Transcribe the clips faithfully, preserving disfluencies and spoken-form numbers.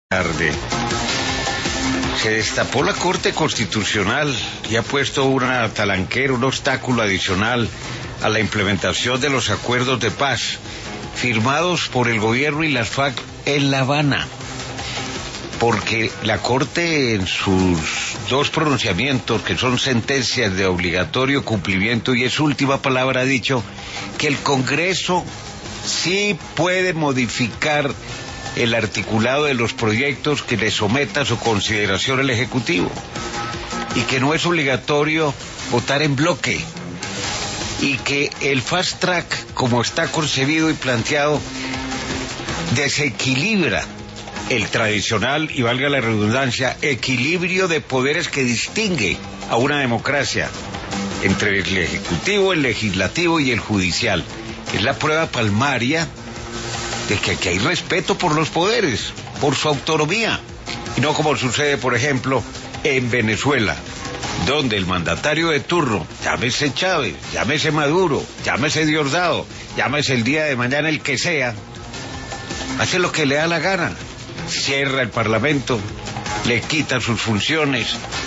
Tarde. Se destapó la Corte Constitucional y ha puesto una talanquera, un obstáculo adicional a la implementación de los acuerdos de paz firmados por el gobierno y las FARC en La Habana. Porque la Corte, en sus dos pronunciamientos, que son sentencias de obligatorio cumplimiento y es última palabra, ha dicho que el Congreso sí puede modificar el articulado de los proyectos que le someta a su consideración el Ejecutivo y que no es obligatorio votar en bloque y que el fast track, como está concebido y planteado, desequilibra el tradicional, y valga la redundancia, equilibrio de poderes que distingue a una democracia entre el Ejecutivo, el Legislativo y el Judicial. Es la prueba palmaria de que aquí hay respeto por los poderes, por su autonomía, y no como sucede, por ejemplo, en Venezuela, donde el mandatario de turno, llámese Chávez, llámese Maduro, llámese Diosdado, llámese el día de mañana el que sea, hace lo que le da la gana, cierra el Parlamento, le quita sus funciones,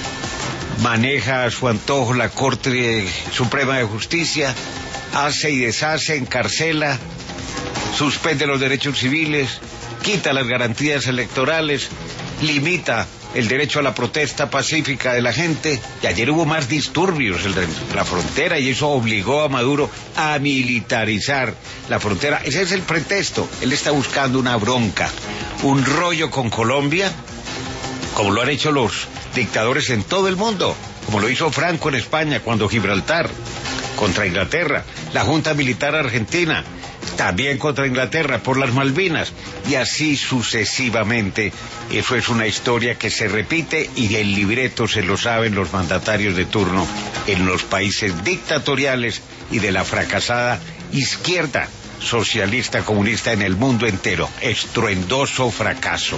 maneja a su antojo la Corte Suprema de Justicia, hace y deshace, encarcela, suspende los derechos civiles, quita las garantías electorales, limita el derecho a la protesta pacífica de la gente, y ayer hubo más disturbios en la frontera y eso obligó a Maduro a militarizar la frontera. Ese es el pretexto. Él está buscando una bronca, un rollo con Colombia, como lo han hecho los dictadores en todo el mundo, como lo hizo Franco en España cuando Gibraltar, contra Inglaterra, la Junta Militar Argentina, también contra Inglaterra por las Malvinas, y así sucesivamente. Eso es una historia que se repite y el libreto se lo saben los mandatarios de turno en los países dictatoriales y de la fracasada izquierda socialista comunista en el mundo entero. Estruendoso fracaso.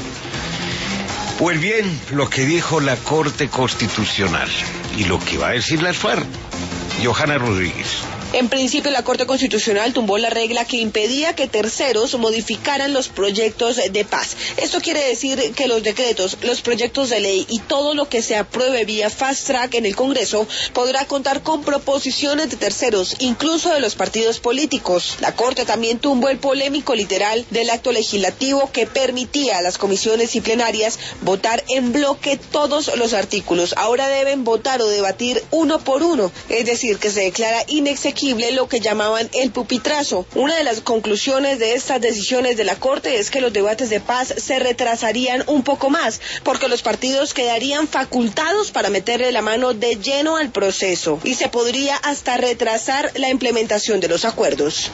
Pues bien, lo que dijo la Corte Constitucional y lo que va a decir las FARC. Johanna Rodríguez. En principio, la Corte Constitucional tumbó la regla que impedía que terceros modificaran los proyectos de paz. Esto quiere decir que los decretos, los proyectos de ley y todo lo que se apruebe vía fast track en el Congreso podrá contar con proposiciones de terceros, incluso de los partidos políticos. La Corte también tumbó el polémico literal del acto legislativo que permitía a las comisiones y plenarias votar en bloque todos los artículos. Ahora deben votar o debatir uno por uno, es decir, que se declara inexequible lo que llamaban el pupitrazo. Una de las conclusiones de estas decisiones de la Corte es que los debates de paz se retrasarían un poco más, porque los partidos quedarían facultados para meterle la mano de lleno al proceso, y se podría hasta retrasar la implementación de los acuerdos.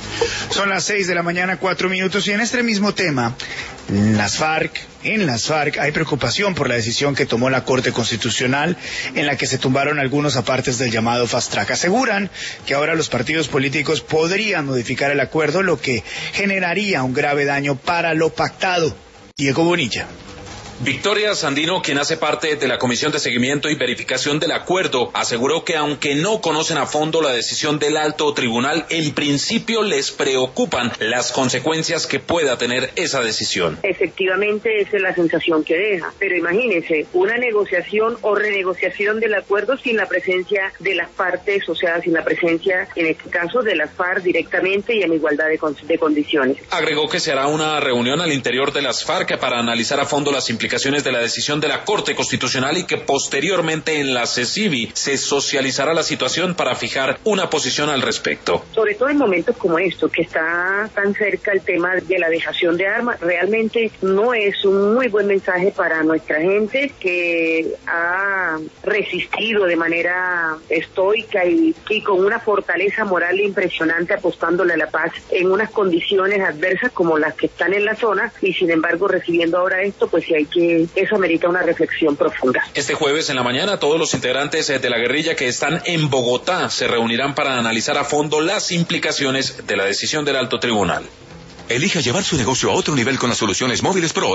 Son las seis de la mañana, cuatro minutos, y en este mismo tema, las FARC, en las FARC hay preocupación por la decisión que tomó la Corte Constitucional, en la que se tumbaron algunos apartes del llamado fast track. Aseguran que ahora los partidos políticos podrían modificar el acuerdo, lo que generaría un grave daño para lo pactado. Diego Bonilla. Victoria Sandino, quien hace parte de la Comisión de Seguimiento y Verificación del Acuerdo, aseguró que aunque no conocen a fondo la decisión del alto tribunal, en principio les preocupan las consecuencias que pueda tener esa decisión. Efectivamente, esa es la sensación que deja, pero imagínense, una negociación o renegociación del acuerdo sin la presencia de las partes, o sea, sin la presencia, en este caso, de las FARC directamente y en igualdad de, con- de condiciones. Agregó que se hará una reunión al interior de las FARC para analizar a fondo las implicaciones de la decisión de la Corte Constitucional y que posteriormente en la CECIVI se socializará la situación para fijar una posición al respecto. Sobre todo en momentos como estos, que está tan cerca el tema de la dejación de armas, realmente no es un muy buen mensaje para nuestra gente que ha resistido de manera estoica y, y con una fortaleza moral impresionante apostándole a la paz en unas condiciones adversas como las que están en la zona, y sin embargo recibiendo ahora esto, pues sí hay que eso amerita una reflexión profunda. Este jueves en la mañana todos los integrantes de la guerrilla que están en Bogotá se reunirán para analizar a fondo las implicaciones de la decisión del alto tribunal. Elija llevar su negocio a otro nivel con las soluciones móviles Pro.